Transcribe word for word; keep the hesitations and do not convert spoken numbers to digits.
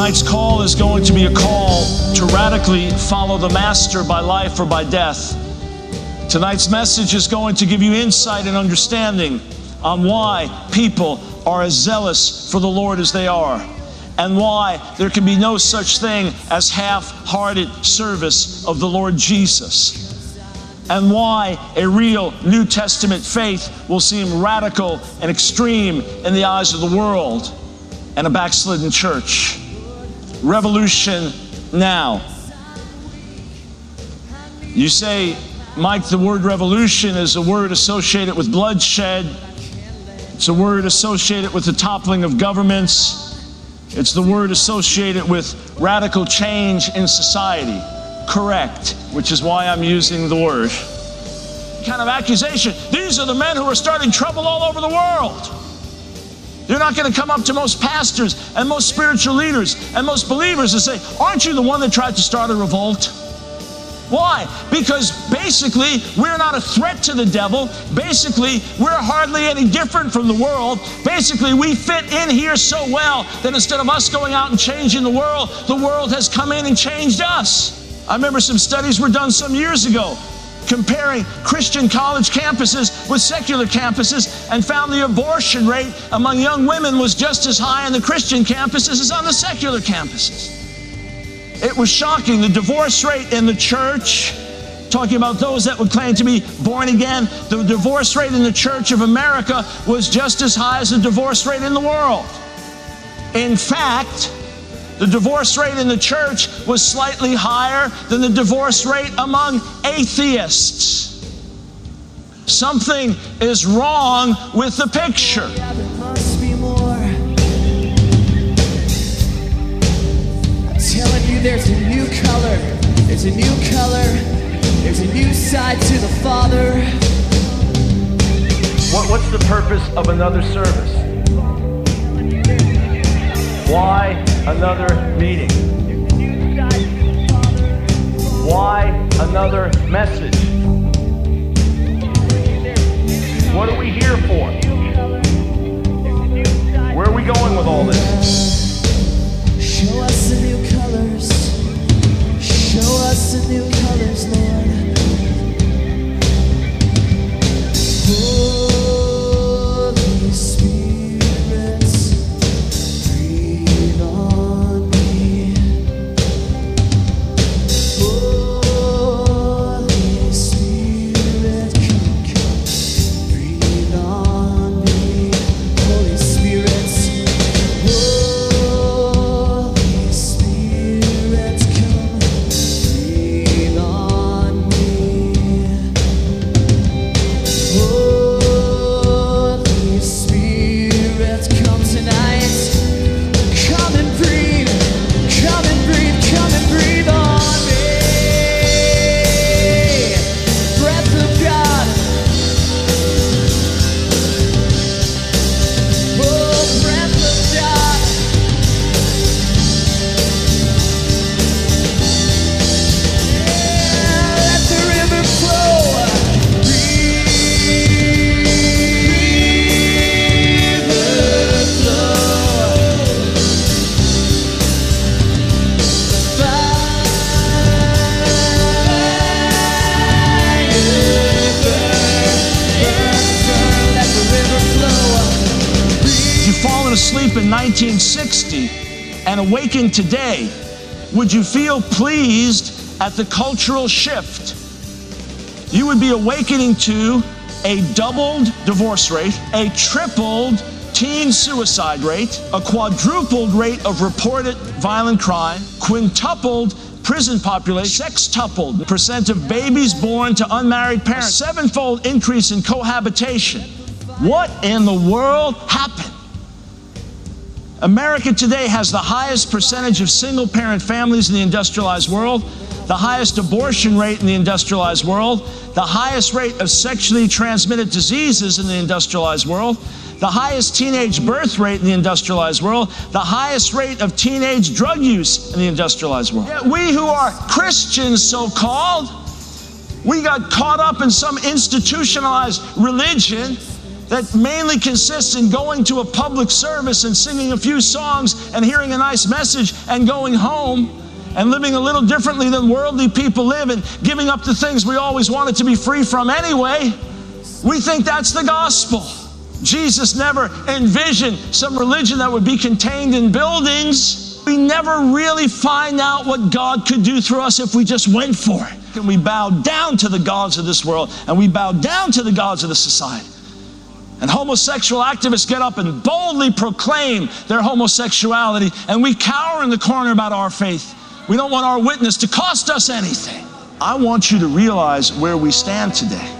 Tonight's call is going to be a call to radically follow the Master by life or by death. Tonight's message is going to give you insight and understanding on why people are as zealous for the Lord as they are, and why there can be no such thing as half-hearted service of the Lord Jesus, and why a real New Testament faith will seem radical and extreme in the eyes of the world and a backslidden church. Revolution now. You say, Mike, the word revolution is a word associated with bloodshed. It's a word associated with the toppling of governments. It's the word associated with radical change in society. Correct, which is why I'm using the word. Kind of accusation. These are the men who are starting trouble all over the world. You're not going to come up to most pastors and most spiritual leaders and most believers and say, aren't you the one that tried to start a revolt? Why? Because basically, we're not a threat to the devil. Basically, we're hardly any different from the world. Basically, we fit in here so well that instead of us going out and changing the world, the world has come in and changed us. I remember some studies were done some years ago comparing Christian college campuses with secular campuses, and found the abortion rate among young women was just as high on the Christian campuses as on the secular campuses. It was shocking. The divorce rate in the church, talking about those that would claim to be born again, the divorce rate in the Church of America was just as high as the divorce rate in the world. In fact, the divorce rate in the church was slightly higher than the divorce rate among atheists. Something is wrong with the picture. There must be more. I'm telling you, there's a new color. There's a new color. There's a new side to the Father. What, what's the purpose of another service? Why another meeting? Why another message? What are we here for? Where are we going with all this? Show us the new colors. Show us the new colors, Lord. Holy Spirit, breathe on me. Holy Spirit, come, come, breathe on me. Holy Spirit, Holy Spirit, come, breathe on me. Holy Spirit, come tonight. Come and breathe, come and breathe, come and breathe on me. Breath of God. Oh, breath of God. Yeah, let the river flow. River flow. If you've fallen asleep in nineteen sixty and awakened today, would you feel pleased at the cultural shift? You would be awakening to a doubled divorce rate, a tripled teen suicide rate, a quadrupled rate of reported violent crime, quintupled prison population, sextupled percent of babies born to unmarried parents, a sevenfold increase in cohabitation. What in the world happened? America today has the highest percentage of single-parent families in the industrialized world, the highest abortion rate in the industrialized world, the highest rate of sexually transmitted diseases in the industrialized world, the highest teenage birth rate in the industrialized world, the highest rate of teenage drug use in the industrialized world. Yet we who are Christians, so-called, we got caught up in some institutionalized religion that mainly consists in going to a public service and singing a few songs and hearing a nice message and going home and living a little differently than worldly people live and giving up the things we always wanted to be free from anyway, we think that's the gospel. Jesus never envisioned some religion that would be contained in buildings. We never really find out what God could do through us if we just went for it. And we bow down to the gods of this world, and we bow down to the gods of the society. And homosexual activists get up and boldly proclaim their homosexuality, and we cower in the corner about our faith. We don't want our witness to cost us anything. I want you to realize where we stand today.